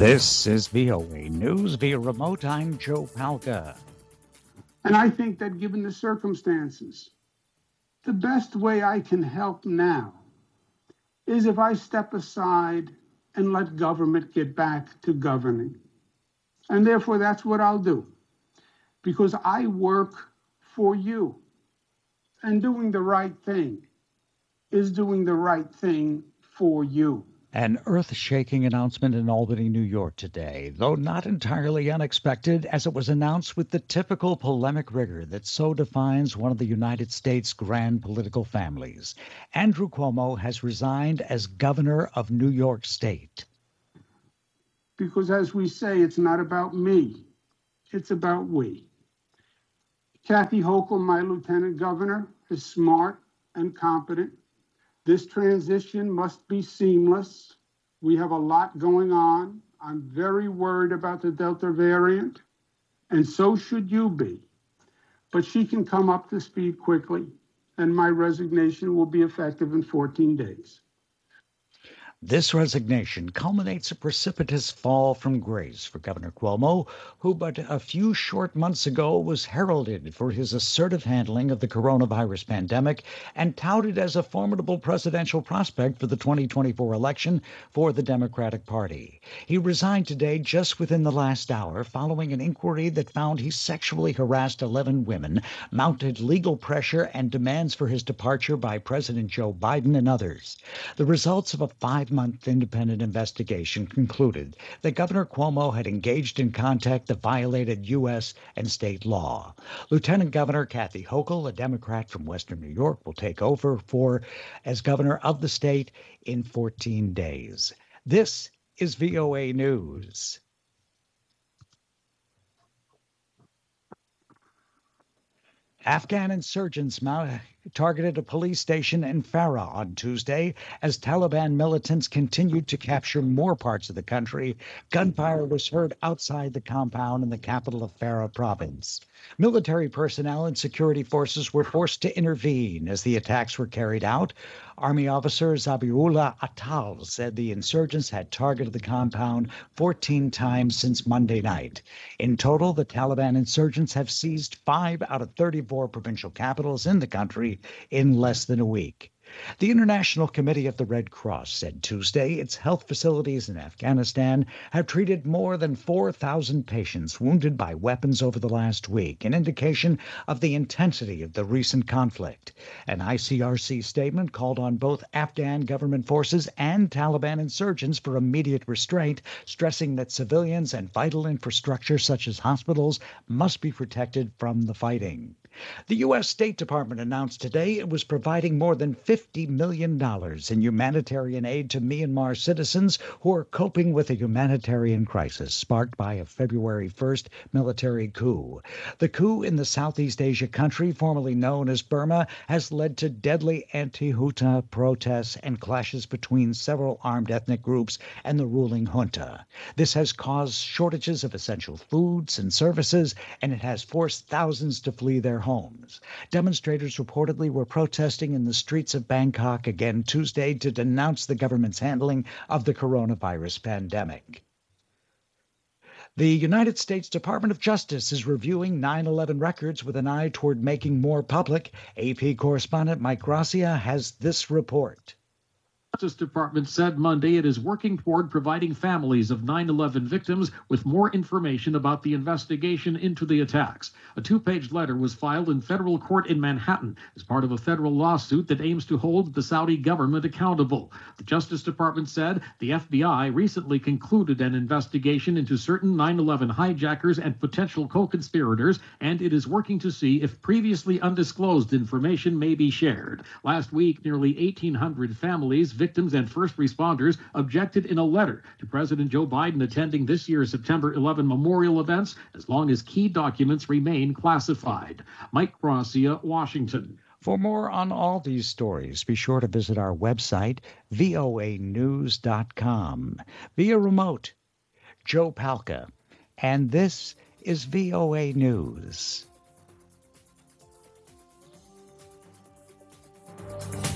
This is VOA News via remote. I'm Joe Palca. And I think that given the circumstances, the best way I can help now is if I step aside and let government get back to governing. And therefore, that's what I'll do, because I work for you. And doing the right thing is doing the right thing for you. An earth-shaking announcement in Albany, New York today, though not entirely unexpected, as it was announced with the typical polemic rigor that so defines one of the United States' grand political families. Andrew Cuomo has resigned as governor of New York State. Because as we say, it's not about me, it's about we. Kathy Hochul, my lieutenant governor, is smart and competent. This transition must be seamless. We have a lot going on. I'm very worried about the Delta variant, and so should you be. But she can come up to speed quickly, and my resignation will be effective in 14 days. This resignation culminates a precipitous fall from grace for Governor Cuomo, who but a few short months ago was heralded for his assertive handling of the coronavirus pandemic and touted as a formidable presidential prospect for the 2024 election for the Democratic Party. He resigned today just within the last hour following an inquiry that found he sexually harassed 11 women, mounted legal pressure and demands for his departure by President Joe Biden and others. The results of a 5-month independent investigation concluded that Governor Cuomo had engaged in conduct that violated U.S. and state law. Lieutenant Governor Kathy Hochul, a Democrat from Western New York, will take over as governor of the state in 14 days. This is VOA News. Afghan insurgents targeted a police station in Farah on Tuesday as Taliban militants continued to capture more parts of the country. Gunfire was heard outside the compound in the capital of Farah province. Military personnel and security forces were forced to intervene as the attacks were carried out. Army officer Zabiullah Atal said the insurgents had targeted the compound 14 times since Monday night. In total, the Taliban insurgents have seized 5 out of 34 provincial capitals in the country in less than a week. The International Committee of the Red Cross said Tuesday its health facilities in Afghanistan have treated more than 4,000 patients wounded by weapons over the last week, an indication of the intensity of the recent conflict. An ICRC statement called on both Afghan government forces and Taliban insurgents for immediate restraint, stressing that civilians and vital infrastructure such as hospitals must be protected from the fighting. The U.S. State Department announced today it was providing more than $50 million in humanitarian aid to Myanmar citizens who are coping with a humanitarian crisis sparked by a February 1st military coup. The coup in the Southeast Asia country, formerly known as Burma, has led to deadly anti-junta protests and clashes between several armed ethnic groups and the ruling junta. This has caused shortages of essential foods and services, and it has forced thousands to flee their homes. Demonstrators reportedly were protesting in the streets of Bangkok again Tuesday to denounce the government's handling of the coronavirus pandemic. The United States Department of Justice is reviewing 9/11 records with an eye toward making more public. AP correspondent Mike Gracia has this report. The Justice Department said Monday it is working toward providing families of 9/11 victims with more information about the investigation into the attacks. A 2-page letter was filed in federal court in Manhattan as part of a federal lawsuit that aims to hold the Saudi government accountable. The Justice Department said the FBI recently concluded an investigation into certain 9/11 hijackers and potential co-conspirators, and it is working to see if previously undisclosed information may be shared. Last week, nearly 1,800 families, victims, and first responders objected in a letter to President Joe Biden attending this year's September 11 memorial events as long as key documents remain classified. Mike Gracia, Washington. For more on all these stories, be sure to visit our website, voanews.com. Via remote, Joe Palca. And this is VOA News.